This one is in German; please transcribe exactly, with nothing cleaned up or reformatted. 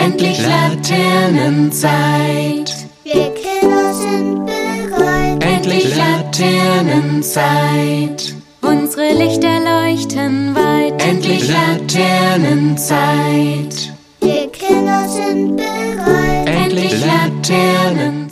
Endlich Laternenzeit. Wir Kinder sind bereit. Endlich Laternenzeit. Unsere Lichter leuchten weit. Endlich Laternenzeit. Wir Kinder sind bereit. Endlich Laternenzeit.